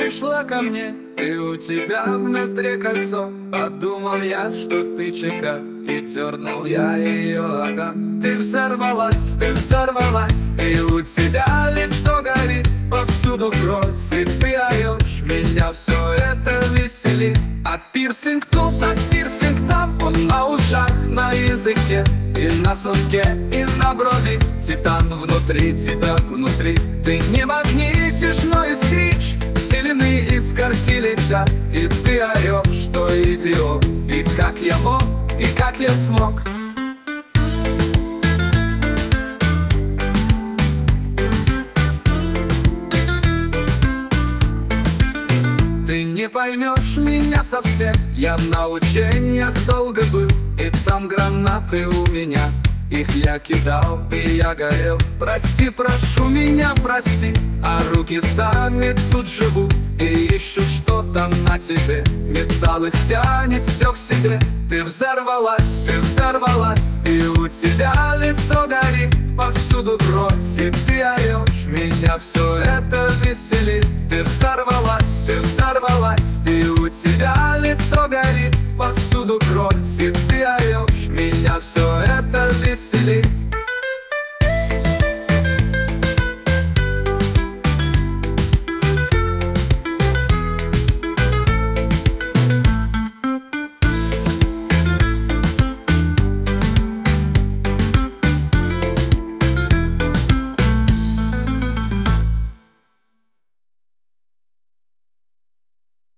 пришла ко мне, и у тебя в ноздре кольцо. Подумал я, что ты чека, и дернул я ее, ага. Ты взорвалась, и у тебя лицо горит, повсюду кровь, и ты орешь, меня все это веселит. А пирсинг тут, а пирсинг там, он на ушах, на языке, и на соске, и на брови. Титан внутри тебя, внутри. Ты не магнитишь, но искришь, зеленые искорки летят, и ты орешь, что идиот. И как я мог, и как я смог. Ты не поймешь меня совсем, я на учениях долго был, и там гранаты у меня. Их я кидал, и я горел. Прости, прошу меня, прости. А руки сами тут живут и ищут что-то на тебе. Металл их тянет все к себе. Ты взорвалась, и у тебя лицо горит, повсюду кровь, и ты орешь, меня все это веселит. Ты взорвалась, и у тебя лицо горит, повсюду кровь, и ты орешь, меня все это веселит.